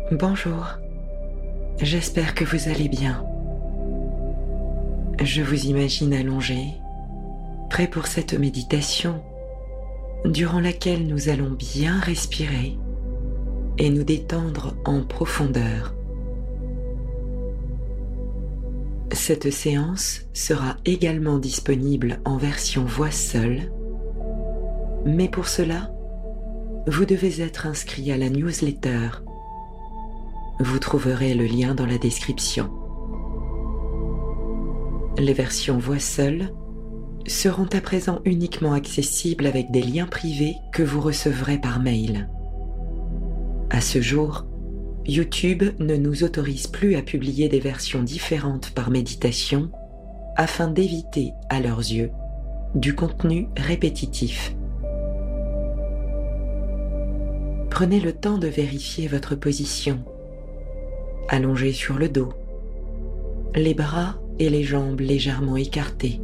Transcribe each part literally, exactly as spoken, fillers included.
Bonjour, j'espère que vous allez bien. Je vous imagine allongé, prêt pour cette méditation durant laquelle nous allons bien respirer et nous détendre en profondeur. Cette séance sera également disponible en version voix seule, mais pour cela, vous devez être inscrit à la newsletter. Vous trouverez le lien dans la description. Les versions voix seule seront à présent uniquement accessibles avec des liens privés que vous recevrez par mail. À ce jour, YouTube ne nous autorise plus à publier des versions différentes par méditation afin d'éviter, à leurs yeux, du contenu répétitif. Prenez le temps de vérifier votre position. Allongé sur le dos, les bras et les jambes légèrement écartés.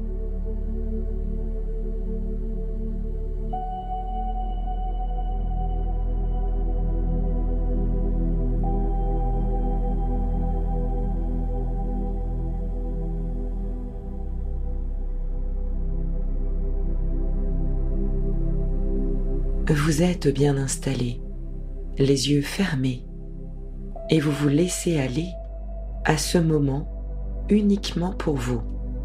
Vous êtes bien installé, les yeux fermés, et vous vous laissez aller à ce moment uniquement pour vous.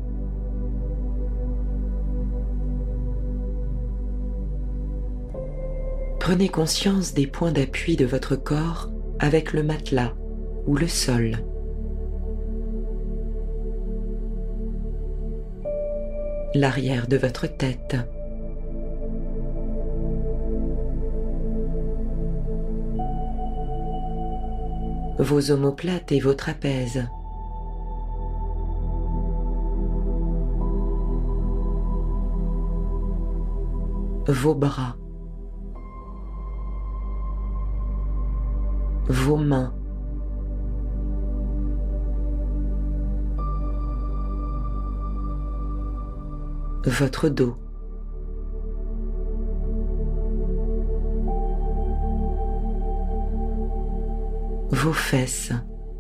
Prenez conscience des points d'appui de votre corps avec le matelas ou le sol. L'arrière de votre tête. Vos omoplates et vos trapèzes. Vos bras. Vos mains. Votre dos. Vos fesses.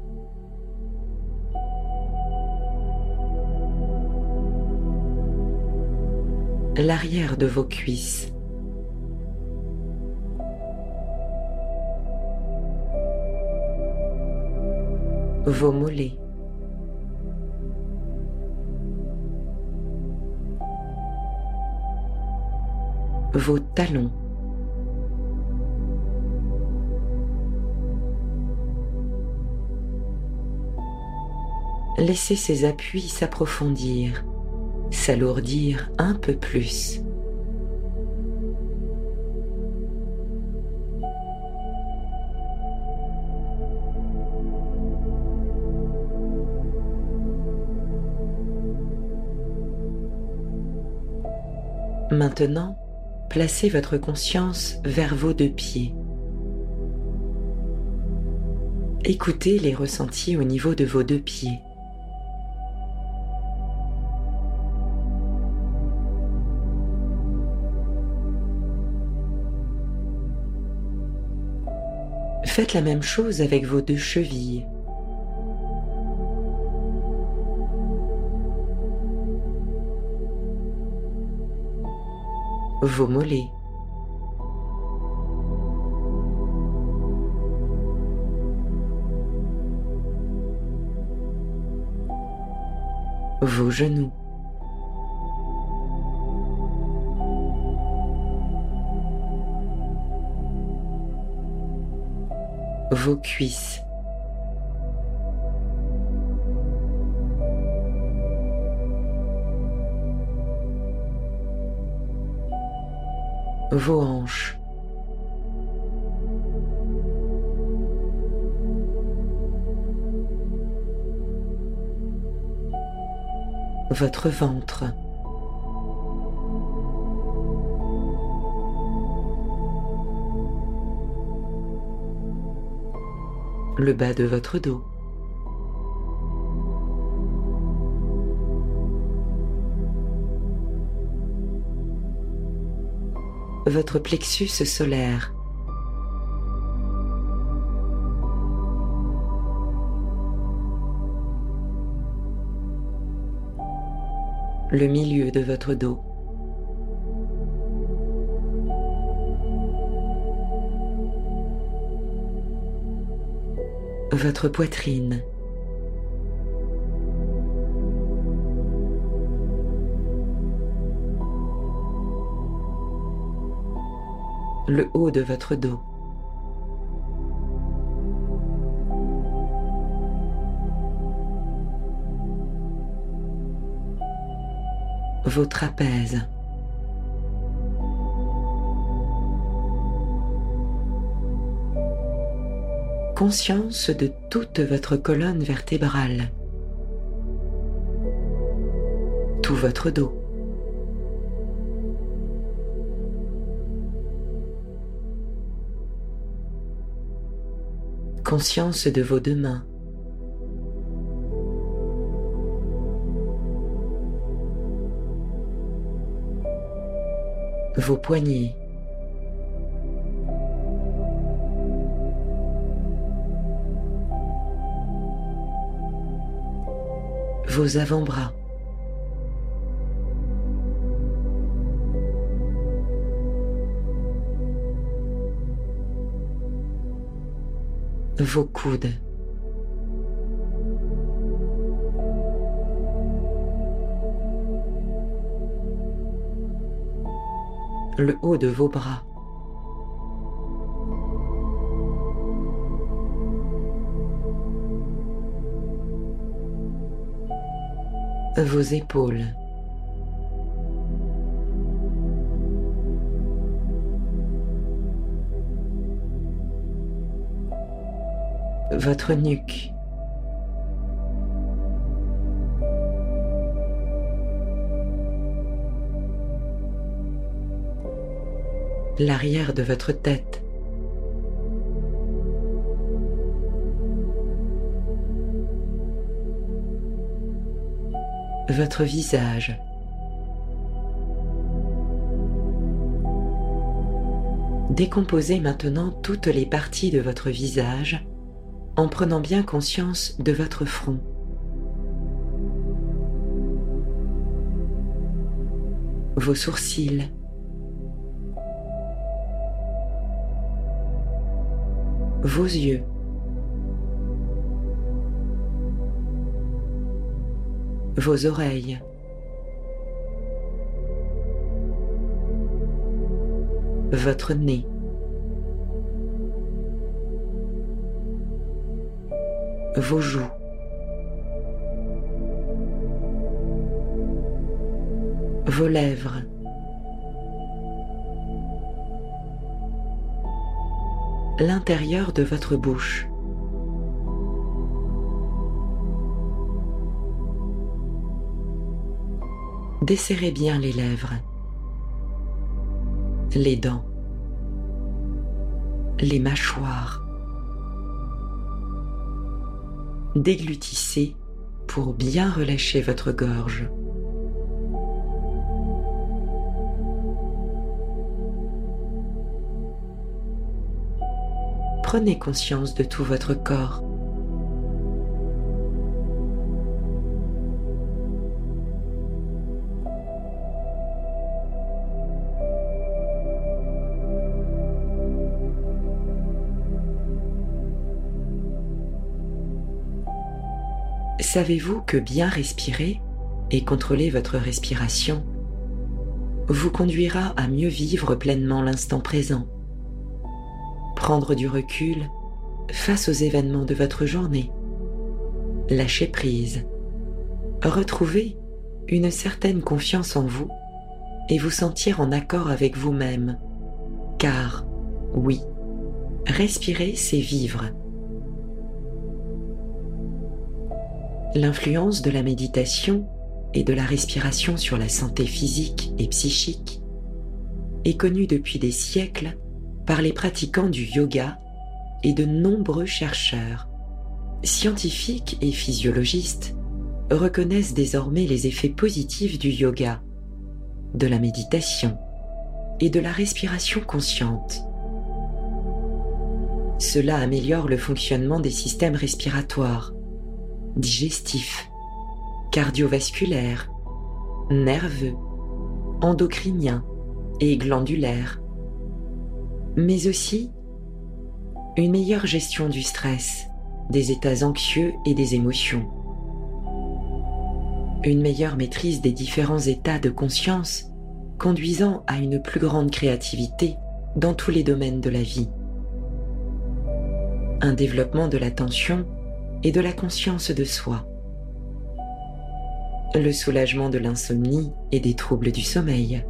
L'arrière de vos cuisses. Vos mollets. Vos talons. Laissez ces appuis s'approfondir, s'alourdir un peu plus. Maintenant, placez votre conscience vers vos deux pieds. Écoutez les ressentis au niveau de vos deux pieds. Faites la même chose avec vos deux chevilles. Vos mollets. Vos genoux. Vos cuisses. Vos hanches. Votre ventre. Le bas de votre dos. Votre plexus solaire. le milieu de votre dos, votre poitrine, le haut de votre dos, vos trapèzes, conscience de toute votre colonne vertébrale, tout votre dos, conscience de vos deux mains, vos poignets, vos avant-bras, vos coudes, le haut de vos bras, vos épaules, votre nuque, l'arrière de votre tête, votre visage, décomposez maintenant toutes les parties de votre visage en prenant bien conscience de votre front. Vos sourcils, vos yeux, vos oreilles, votre nez, vos joues, vos lèvres, l'intérieur de votre bouche, desserrez bien les lèvres, les dents, les mâchoires. Déglutissez pour bien relâcher votre gorge. Prenez conscience de tout votre corps. Savez-vous que bien respirer et contrôler votre respiration vous conduira à mieux vivre pleinement l'instant présent, prendre du recul face aux événements de votre journée, lâcher prise, retrouver une certaine confiance en vous et vous sentir en accord avec vous-même, car, oui, respirer, c'est vivre. L'influence de la méditation et de la respiration sur la santé physique et psychique est connue depuis des siècles par les pratiquants du yoga et de nombreux chercheurs, scientifiques et physiologistes reconnaissent désormais les effets positifs du yoga, de la méditation et de la respiration consciente. Cela améliore le fonctionnement des systèmes respiratoires, digestif, cardiovasculaire, nerveux, endocrinien et glandulaire, mais aussi une meilleure gestion du stress, des états anxieux et des émotions, une meilleure maîtrise des différents états de conscience conduisant à une plus grande créativité dans tous les domaines de la vie, un développement de l'attention et de la conscience de soi, le soulagement de l'insomnie et des troubles du sommeil,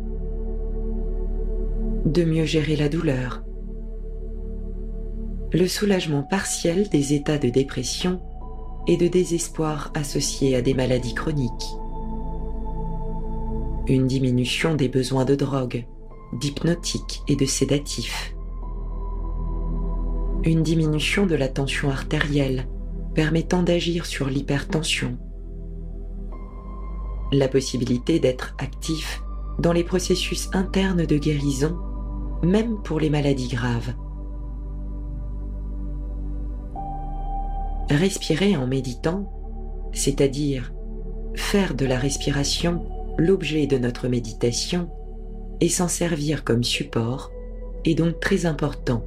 de mieux gérer la douleur, le soulagement partiel des états de dépression et de désespoir associés à des maladies chroniques, une diminution des besoins de drogue, d'hypnotiques et de sédatifs, une diminution de la tension artérielle permettant d'agir sur l'hypertension, la possibilité d'être actif dans les processus internes de guérison, même pour les maladies graves. Respirer en méditant, c'est-à-dire faire de la respiration l'objet de notre méditation et s'en servir comme support, est donc très important.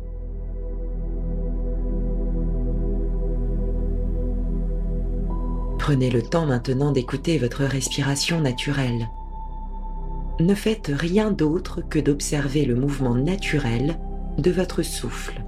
Prenez le temps maintenant d'écouter votre respiration naturelle. Ne faites rien d'autre que d'observer le mouvement naturel de votre souffle.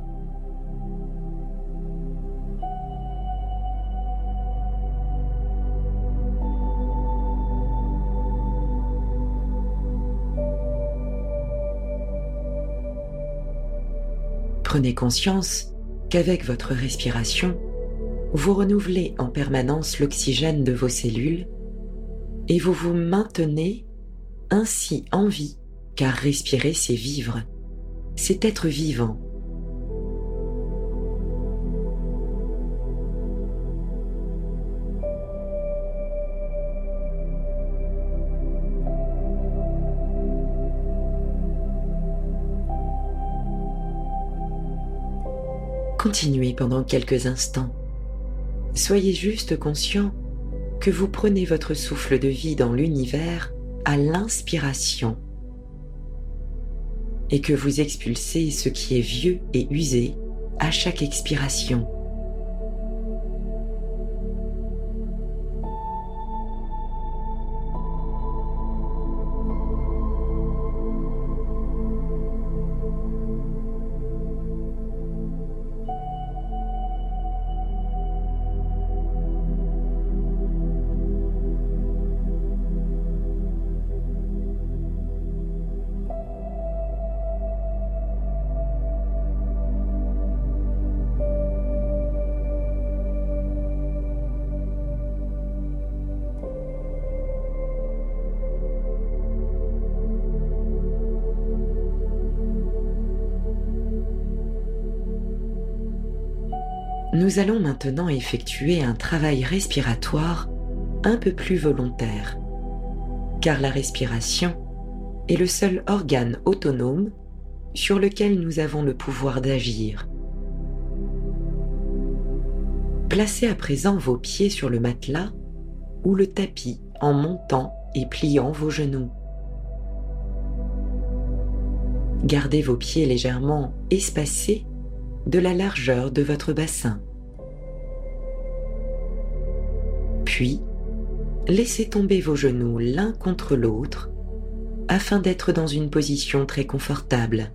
Prenez conscience qu'avec votre respiration, vous renouvelez en permanence l'oxygène de vos cellules et vous vous maintenez ainsi en vie, car respirer c'est vivre, c'est être vivant. Continuez pendant quelques instants. Soyez juste conscient que vous prenez votre souffle de vie dans l'univers à l'inspiration et que vous expulsez ce qui est vieux et usé à chaque expiration. Nous allons maintenant effectuer un travail respiratoire un peu plus volontaire, car la respiration est le seul organe autonome sur lequel nous avons le pouvoir d'agir. Placez à présent vos pieds sur le matelas ou le tapis en montant et pliant vos genoux. Gardez vos pieds légèrement espacés de la largeur de votre bassin. Puis, laissez tomber vos genoux l'un contre l'autre afin d'être dans une position très confortable.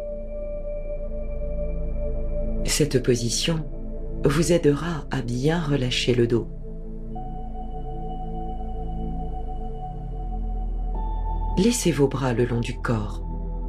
Cette position vous aidera à bien relâcher le dos. Laissez vos bras le long du corps.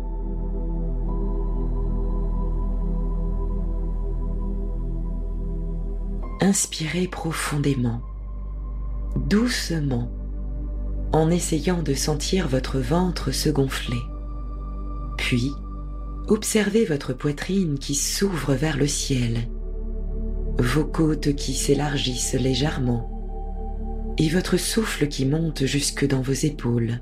Inspirez profondément, doucement, en essayant de sentir votre ventre se gonfler. Puis, observez votre poitrine qui s'ouvre vers le ciel, vos côtes qui s'élargissent légèrement et votre souffle qui monte jusque dans vos épaules.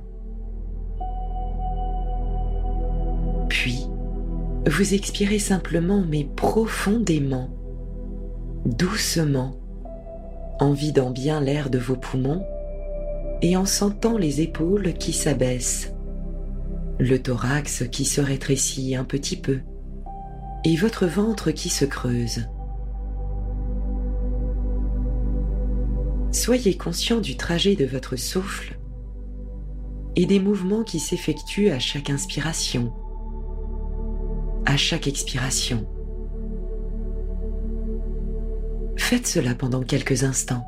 Puis, vous expirez simplement mais profondément, doucement, en vidant bien l'air de vos poumons et en sentant les épaules qui s'abaissent, le thorax qui se rétrécit un petit peu et votre ventre qui se creuse. Soyez conscient du trajet de votre souffle et des mouvements qui s'effectuent à chaque inspiration, à chaque expiration. Faites cela pendant quelques instants.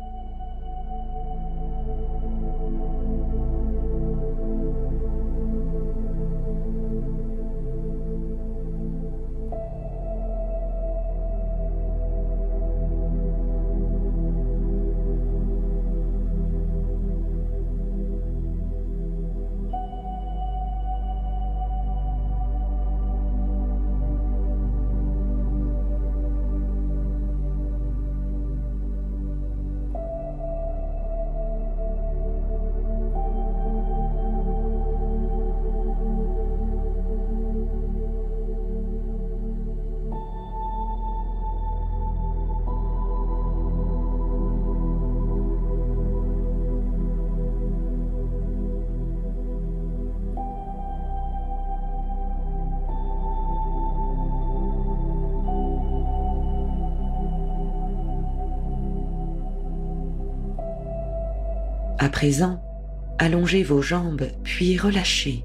À présent, allongez vos jambes puis relâchez.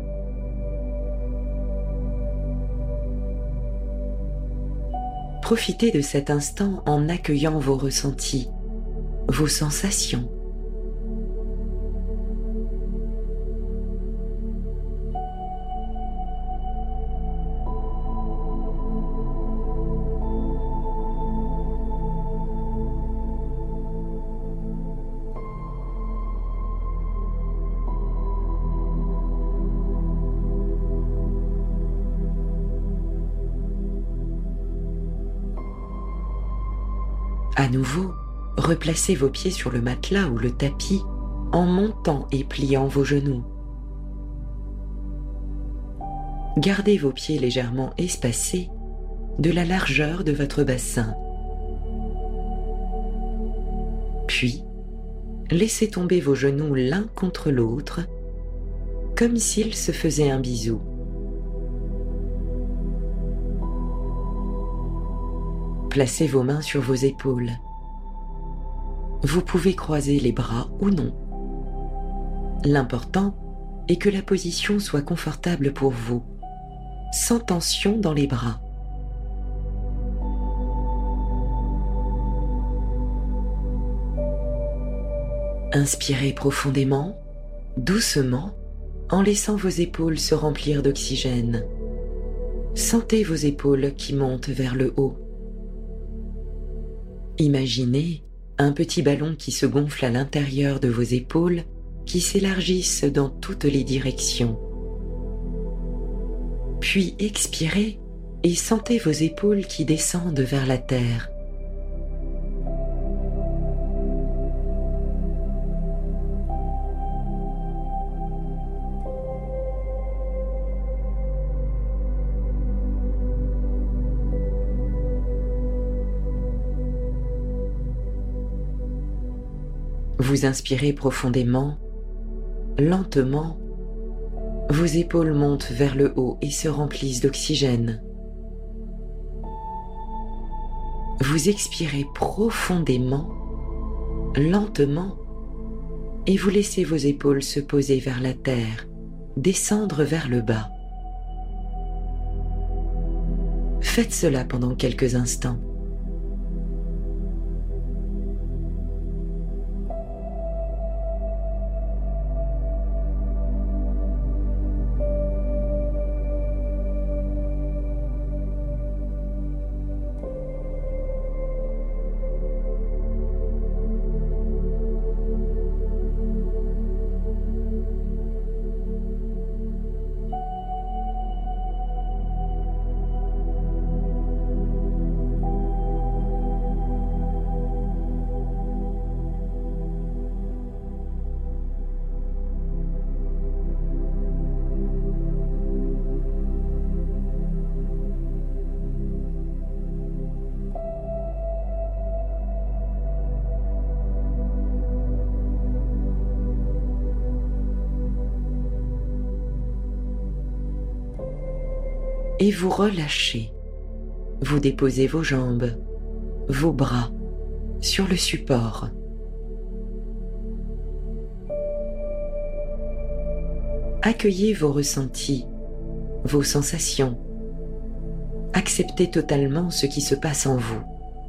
Profitez de cet instant en accueillant vos ressentis, vos sensations. À nouveau, replacez vos pieds sur le matelas ou le tapis en montant et pliant vos genoux. Gardez vos pieds légèrement espacés de la largeur de votre bassin. Puis, laissez tomber vos genoux l'un contre l'autre, comme s'ils se faisaient un bisou. Placez vos mains sur vos épaules. Vous pouvez croiser les bras ou non. L'important est que la position soit confortable pour vous, sans tension dans les bras. Inspirez profondément, doucement, en laissant vos épaules se remplir d'oxygène. Sentez vos épaules qui montent vers le haut. Imaginez un petit ballon qui se gonfle à l'intérieur de vos épaules, qui s'élargissent dans toutes les directions. Puis expirez et sentez vos épaules qui descendent vers la terre. Vous inspirez profondément, lentement, vos épaules montent vers le haut et se remplissent d'oxygène. Vous expirez profondément, lentement, et vous laissez vos épaules se poser vers la terre, descendre vers le bas. Faites cela pendant quelques instants. et vous relâchez. Vous déposez vos jambes, vos bras sur le support. Accueillez vos ressentis, vos sensations. Acceptez totalement ce qui se passe en vous.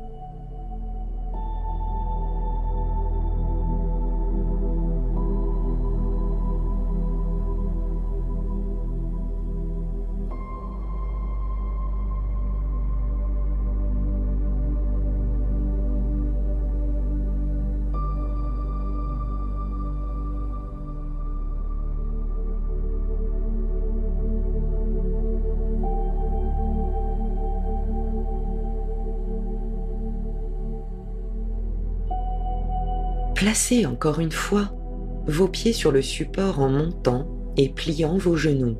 Placez encore une fois vos pieds sur le support en montant et pliant vos genoux.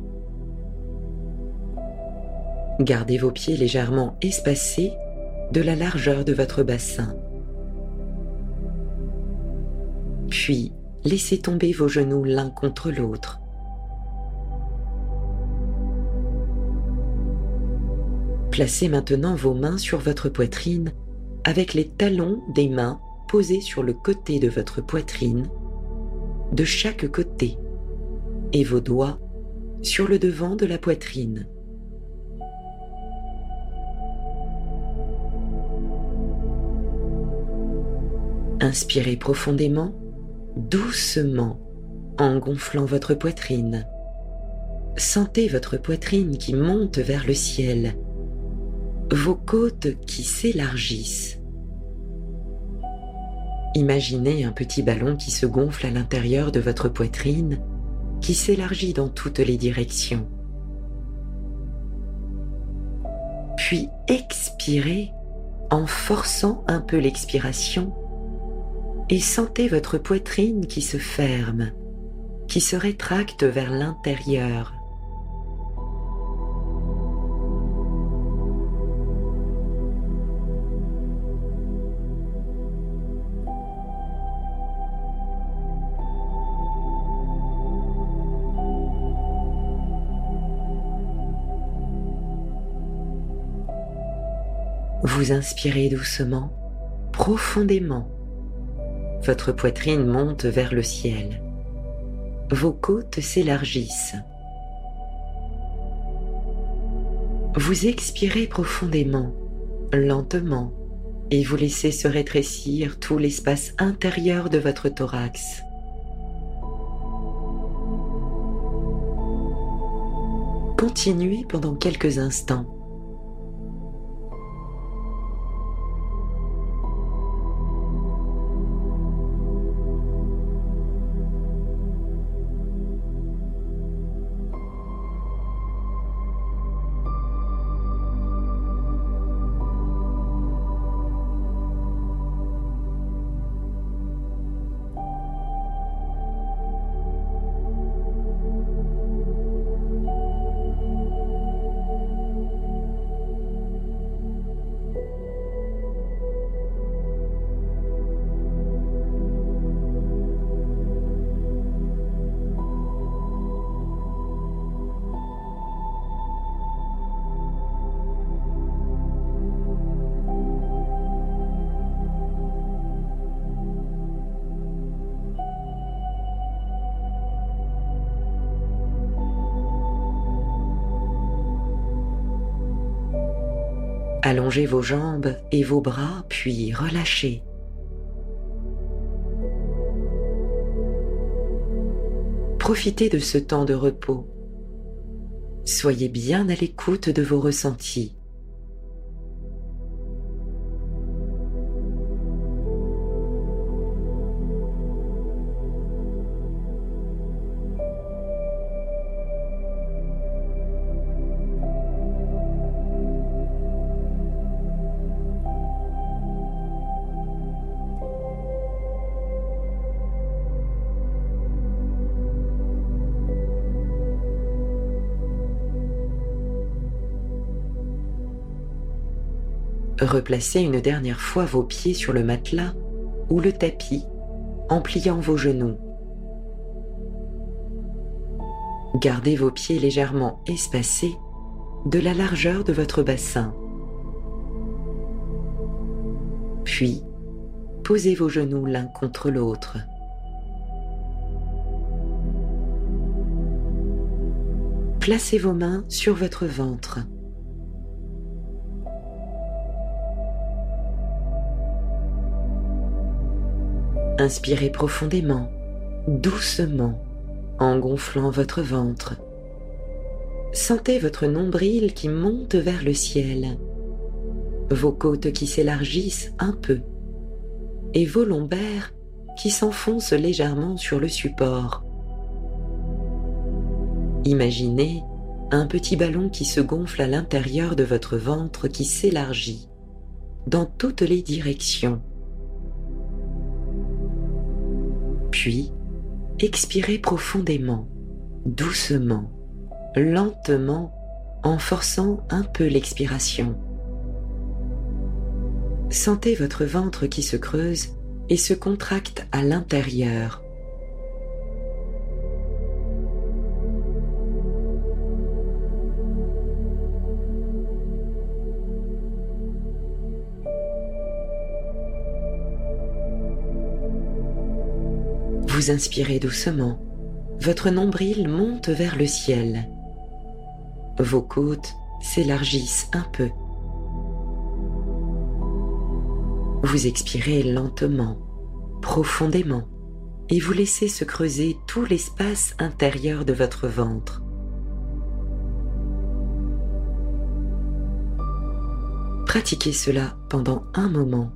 Gardez vos pieds légèrement espacés de la largeur de votre bassin. Puis, laissez tomber vos genoux l'un contre l'autre. Placez maintenant vos mains sur votre poitrine avec les talons des mains posés sur le côté de votre poitrine, de chaque côté, et vos doigts sur le devant de la poitrine. Inspirez profondément, doucement, en gonflant votre poitrine. Sentez votre poitrine qui monte vers le ciel, vos côtes qui s'élargissent. Imaginez un petit ballon qui se gonfle à l'intérieur de votre poitrine, qui s'élargit dans toutes les directions. Puis expirez en forçant un peu l'expiration et sentez votre poitrine qui se ferme, qui se rétracte vers l'intérieur. Vous inspirez doucement, profondément. Votre poitrine monte vers le ciel. Vos côtes s'élargissent. Vous expirez profondément, lentement, et vous laissez se rétrécir tout l'espace intérieur de votre thorax. Continuez pendant quelques instants. Allongez vos jambes et vos bras, puis relâchez. Profitez de ce temps de repos. Soyez bien à l'écoute de vos ressentis. Replacez une dernière fois vos pieds sur le matelas ou le tapis en pliant vos genoux. Gardez vos pieds légèrement espacés de la largeur de votre bassin. Puis, posez vos genoux l'un contre l'autre. Placez vos mains sur votre ventre. Inspirez profondément, doucement, en gonflant votre ventre. Sentez votre nombril qui monte vers le ciel, vos côtes qui s'élargissent un peu et vos lombaires qui s'enfoncent légèrement sur le support. Imaginez un petit ballon qui se gonfle à l'intérieur de votre ventre qui s'élargit dans toutes les directions. Puis, expirez profondément, doucement, lentement, en forçant un peu l'expiration. Sentez votre ventre qui se creuse et se contracte à l'intérieur. Vous inspirez doucement, votre nombril monte vers le ciel. Vos côtes s'élargissent un peu. Vous expirez lentement, profondément, et vous laissez se creuser tout l'espace intérieur de votre ventre. Pratiquez cela pendant un moment.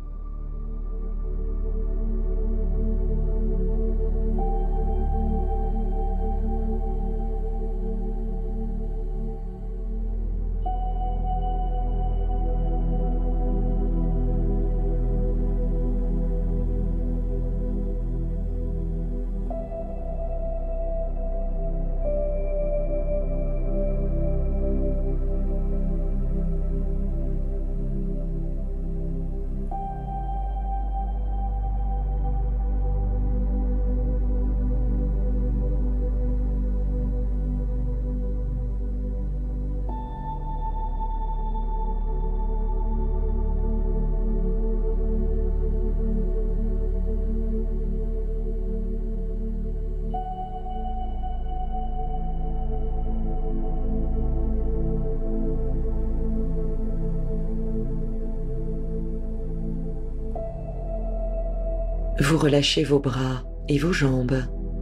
Vous relâchez vos bras et vos jambes.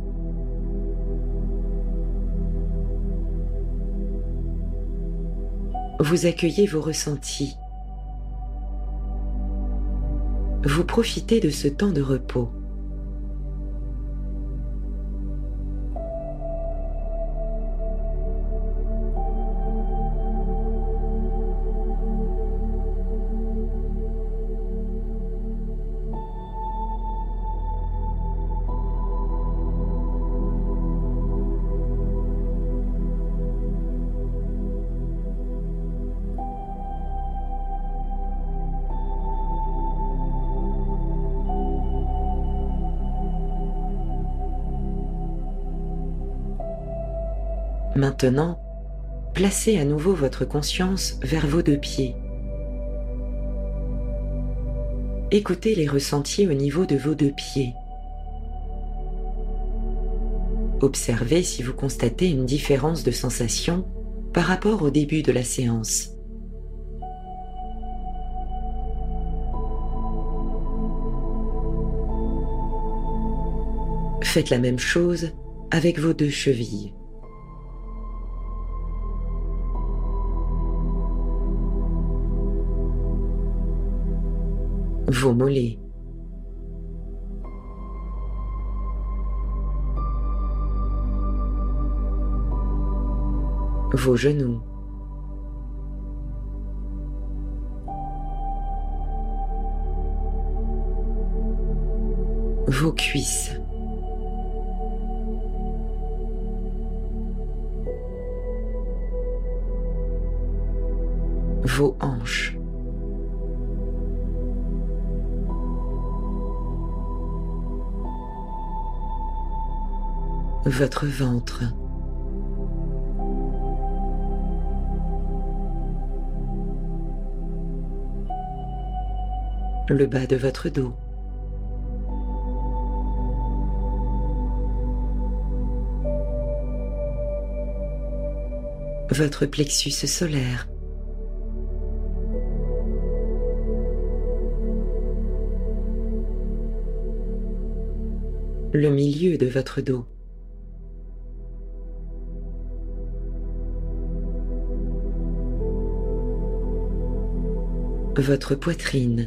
Vous accueillez vos ressentis. Vous profitez de ce temps de repos. Maintenant, placez à nouveau votre conscience vers vos deux pieds. Écoutez les ressentis au niveau de vos deux pieds. Observez si vous constatez une différence de sensation par rapport au début de la séance. Faites la même chose avec vos deux chevilles. Vos mollets, vos genoux, vos cuisses, vos hanches, votre ventre, le bas de votre dos, votre plexus solaire, le milieu de votre dos, votre poitrine,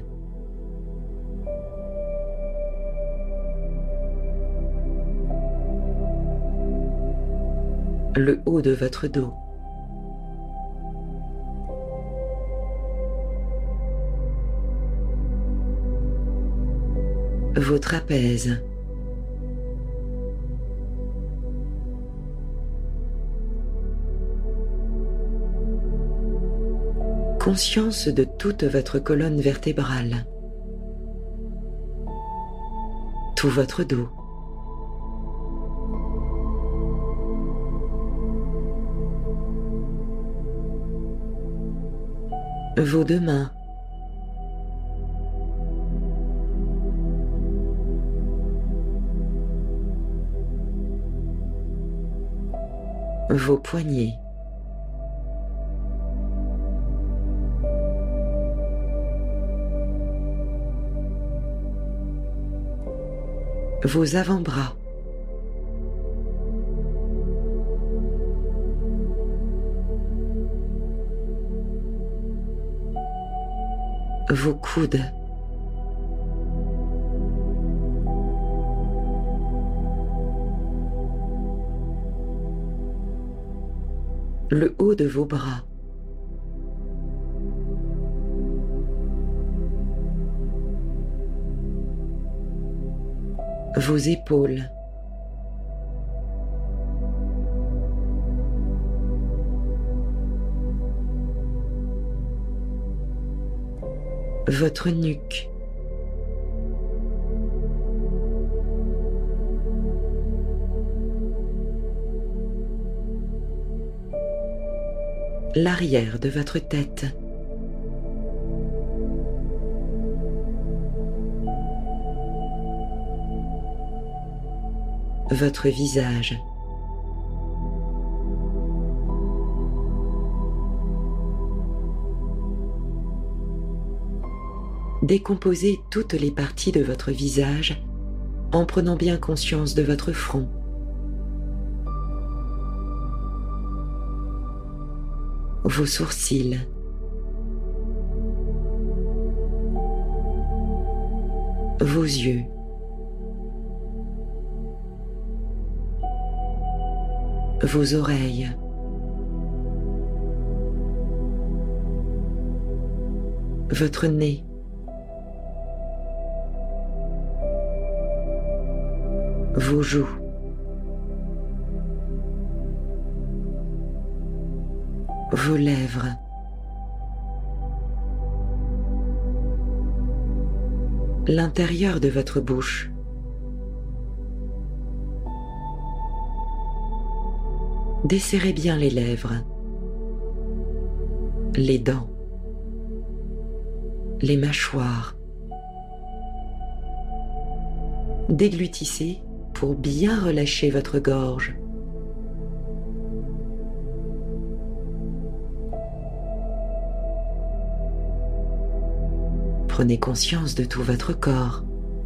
le haut de votre dos, vos trapèzes, conscience de toute votre colonne vertébrale, tout votre dos, vos deux mains, vos poignets, vos avant-bras, vos coudes, le haut de vos bras, vos épaules, votre nuque, l'arrière de votre tête, votre visage, décomposez toutes les parties de votre visage en prenant bien conscience de votre front, vos sourcils, vos yeux, vos oreilles, votre nez, vos joues, vos lèvres, l'intérieur de votre bouche, desserrez bien les lèvres, les dents, les mâchoires. Déglutissez pour bien relâcher votre gorge. Prenez conscience de tout votre corps.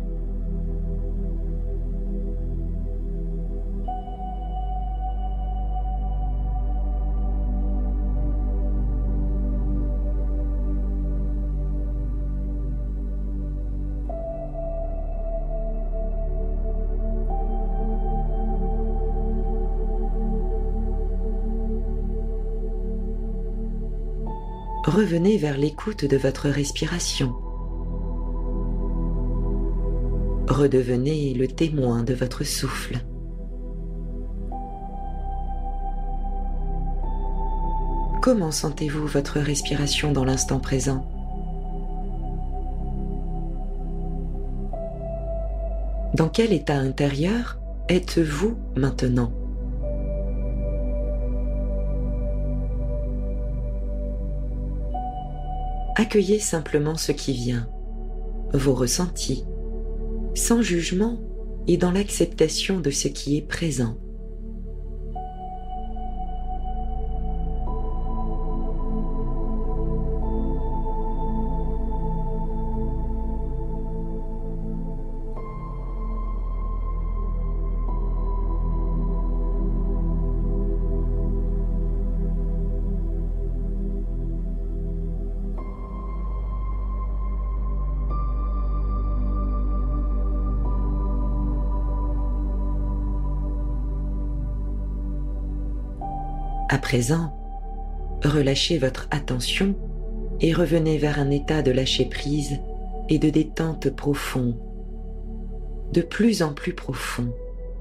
Revenez vers l'écoute de votre respiration. Redevenez le témoin de votre souffle. Comment sentez-vous votre respiration dans l'instant présent? Dans quel état intérieur êtes-vous maintenant? Accueillez simplement ce qui vient, vos ressentis, sans jugement et dans l'acceptation de ce qui est présent. À présent, relâchez votre attention et revenez vers un état de lâcher-prise et de détente profond, de plus en plus profond.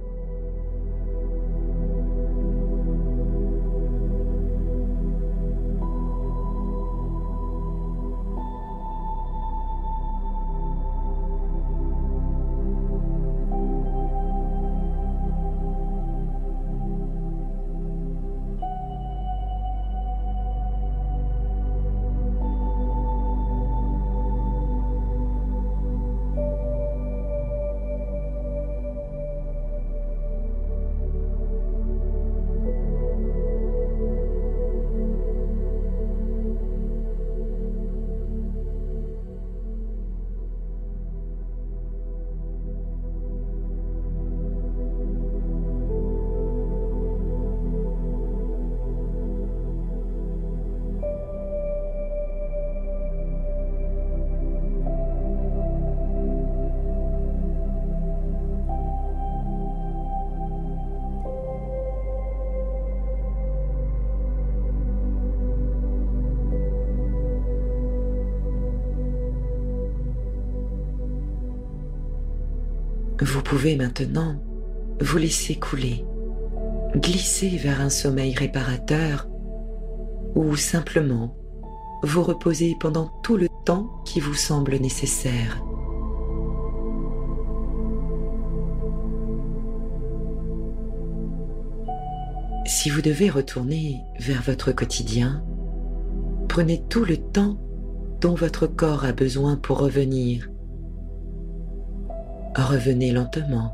Vous pouvez maintenant vous laisser couler, glisser vers un sommeil réparateur ou simplement vous reposer pendant tout le temps qui vous semble nécessaire. Si vous devez retourner vers votre quotidien, prenez tout le temps dont votre corps a besoin pour revenir. Revenez lentement,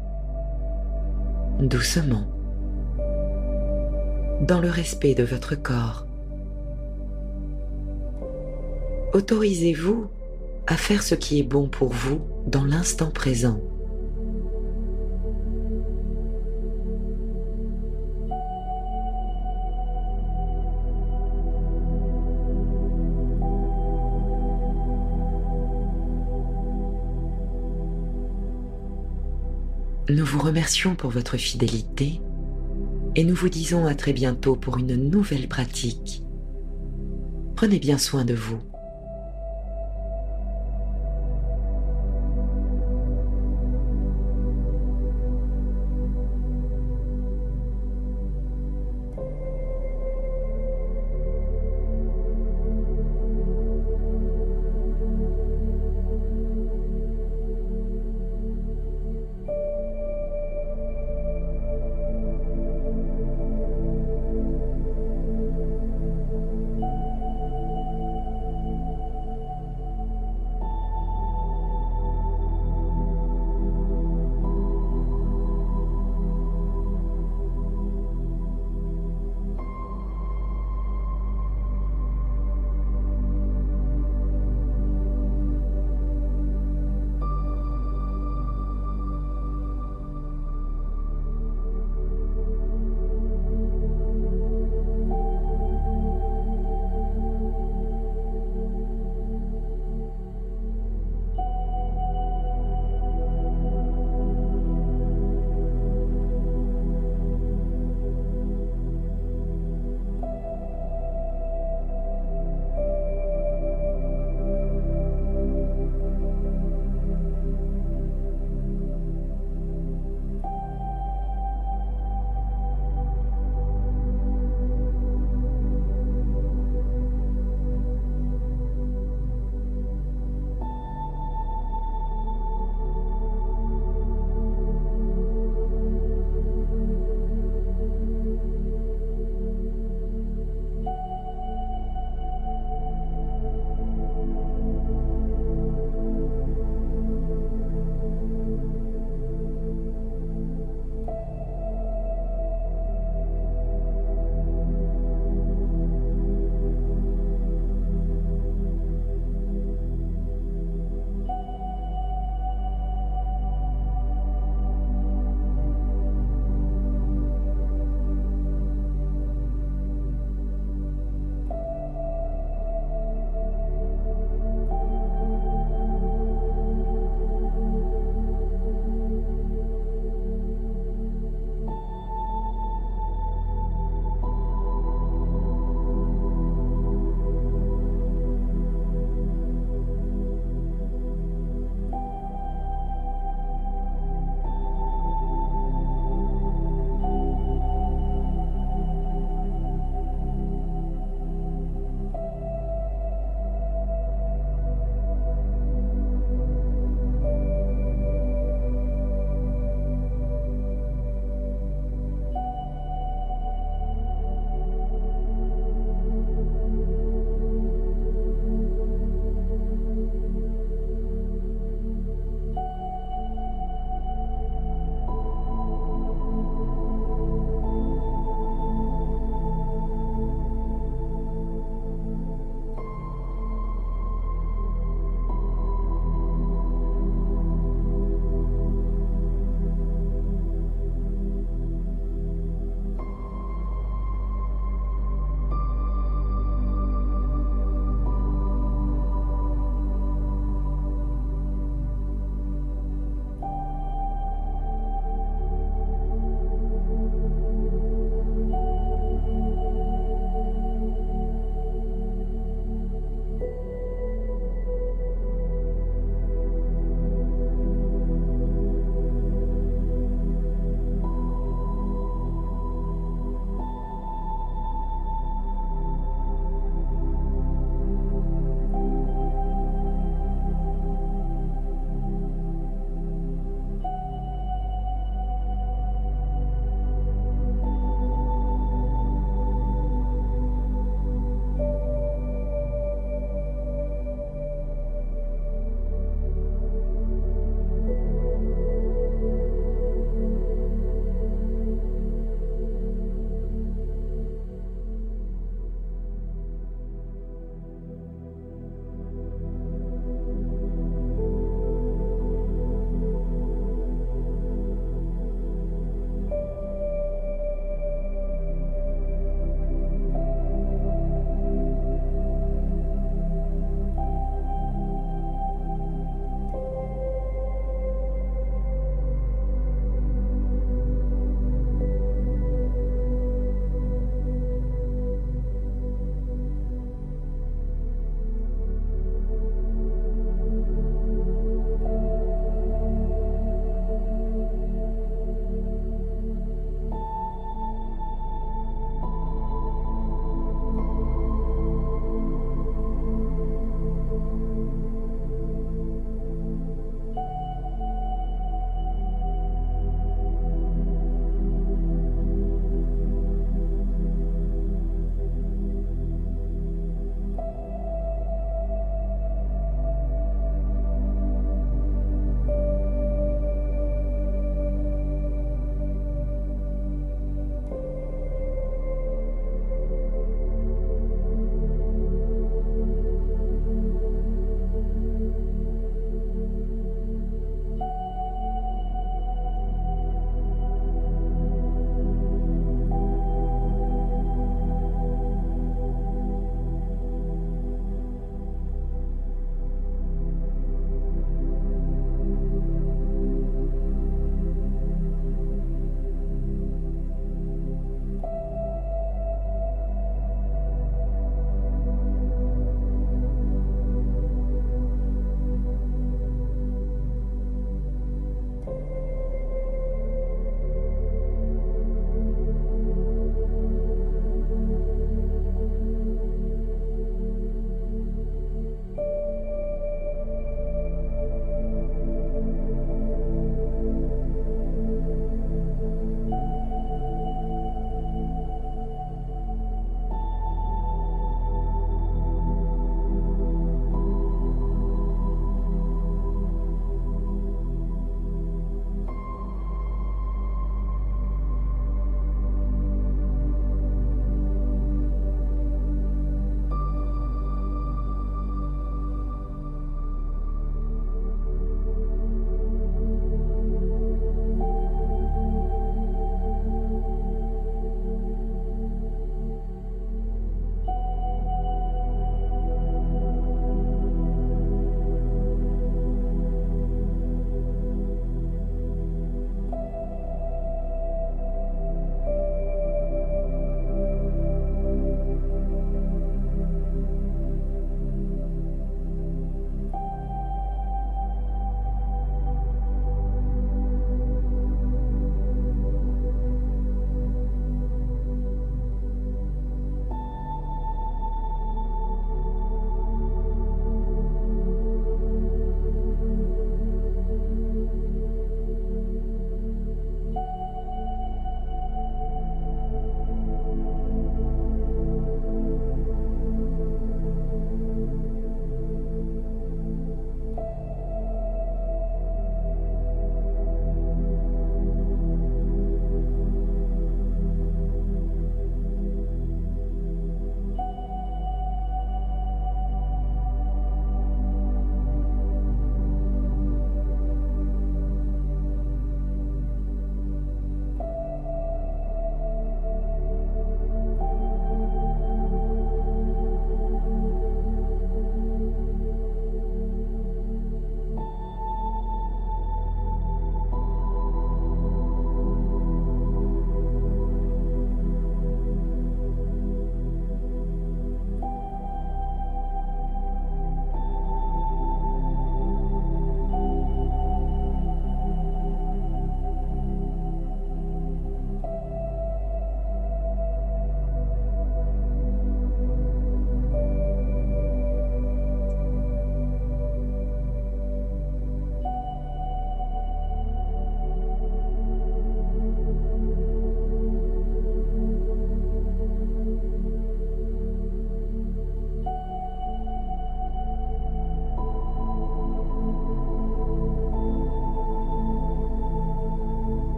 doucement, dans le respect de votre corps. Autorisez-vous à faire ce qui est bon pour vous dans l'instant présent. Nous vous remercions pour votre fidélité et nous vous disons à très bientôt pour une nouvelle pratique. Prenez bien soin de vous.